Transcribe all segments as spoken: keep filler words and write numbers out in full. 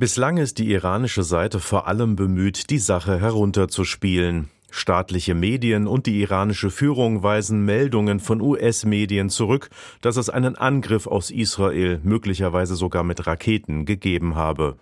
Bislang ist die iranische Seite vor allem bemüht, die Sache herunterzuspielen. Staatliche Medien und die iranische Führung weisen Meldungen von U S-Medien zurück, dass es einen Angriff aus Israel, möglicherweise sogar mit Raketen, gegeben habe.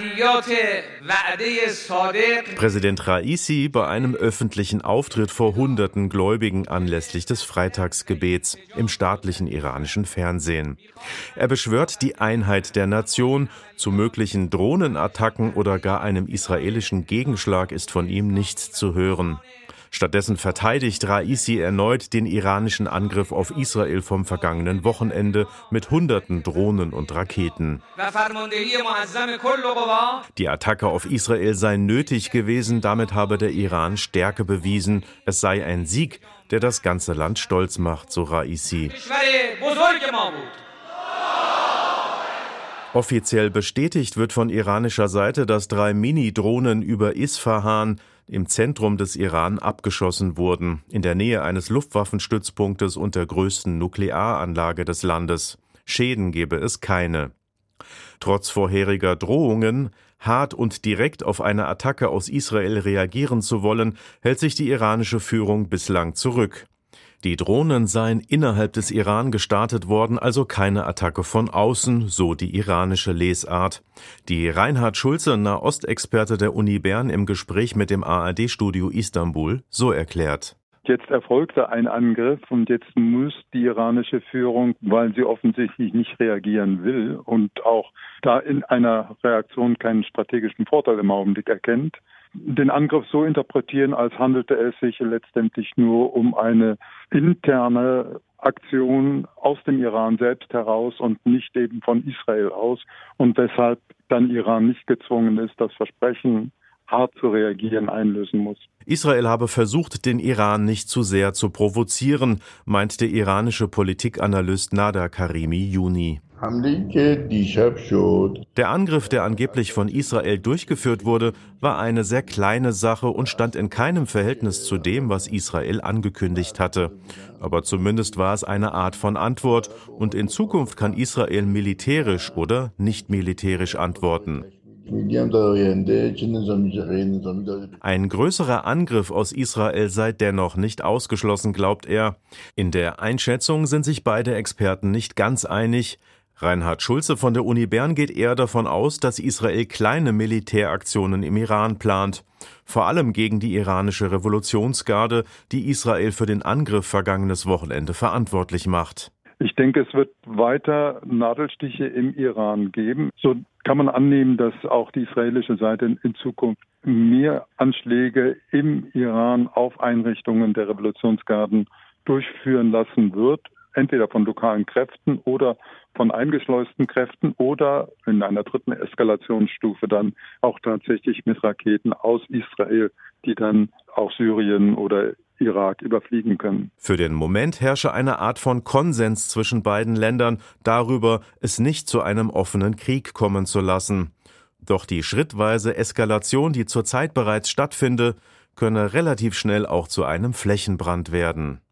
Präsident Raisi bei einem öffentlichen Auftritt vor hunderten Gläubigen anlässlich des Freitagsgebets im staatlichen iranischen Fernsehen. Er beschwört die Einheit der Nation. Zu möglichen Drohnenattacken oder gar einem israelischen Gegenschlag ist von ihm nichts zu hören. Stattdessen verteidigt Raisi erneut den iranischen Angriff auf Israel vom vergangenen Wochenende mit hunderten Drohnen und Raketen. Die Attacke auf Israel sei nötig gewesen, damit habe der Iran Stärke bewiesen. Es sei ein Sieg, der das ganze Land stolz macht, so Raisi. Offiziell bestätigt wird von iranischer Seite, dass drei Mini-Drohnen über Isfahan im Zentrum des Iran abgeschossen wurden, in der Nähe eines Luftwaffenstützpunktes und der größten Nuklearanlage des Landes. Schäden gebe es keine. Trotz vorheriger Drohungen, hart und direkt auf eine Attacke aus Israel reagieren zu wollen, hält sich die iranische Führung bislang zurück. Die Drohnen seien innerhalb des Iran gestartet worden, also keine Attacke von außen, so die iranische Lesart. Die Reinhard Schulze, Nahostexperte der Uni Bern, im Gespräch mit dem A R D-Studio Istanbul so erklärt. Jetzt erfolgte ein Angriff und jetzt muss die iranische Führung, weil sie offensichtlich nicht reagieren will und auch da in einer Reaktion keinen strategischen Vorteil im Augenblick erkennt, den Angriff so interpretieren, als handelte es sich letztendlich nur um eine interne Aktion aus dem Iran selbst heraus und nicht eben von Israel aus und weshalb dann Iran nicht gezwungen ist, das Versprechen, hart zu reagieren, einlösen muss. Israel habe versucht, den Iran nicht zu sehr zu provozieren, meint der iranische Politikanalyst Nader Karimi-Juni. Der Angriff, der angeblich von Israel durchgeführt wurde, war eine sehr kleine Sache und stand in keinem Verhältnis zu dem, was Israel angekündigt hatte. Aber zumindest war es eine Art von Antwort und in Zukunft kann Israel militärisch oder nicht militärisch antworten. Ein größerer Angriff aus Israel sei dennoch nicht ausgeschlossen, glaubt er. In der Einschätzung sind sich beide Experten nicht ganz einig. Reinhard Schulze von der Uni Bern geht eher davon aus, dass Israel kleine Militäraktionen im Iran plant. Vor allem gegen die iranische Revolutionsgarde, die Israel für den Angriff vergangenes Wochenende verantwortlich macht. Ich denke, es wird weiter Nadelstiche im Iran geben. So kann man annehmen, dass auch die israelische Seite in Zukunft mehr Anschläge im Iran auf Einrichtungen der Revolutionsgarden durchführen lassen wird. Entweder von lokalen Kräften oder von eingeschleusten Kräften oder in einer dritten Eskalationsstufe dann auch tatsächlich mit Raketen aus Israel, die dann auch Syrien oder Irak überfliegen können. Für den Moment herrsche eine Art von Konsens zwischen beiden Ländern darüber, es nicht zu einem offenen Krieg kommen zu lassen. Doch die schrittweise Eskalation, die zurzeit bereits stattfinde, könne relativ schnell auch zu einem Flächenbrand werden.